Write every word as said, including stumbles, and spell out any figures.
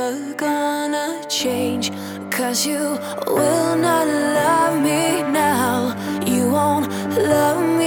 never gonna change. Cause you will not love me now. You won't love me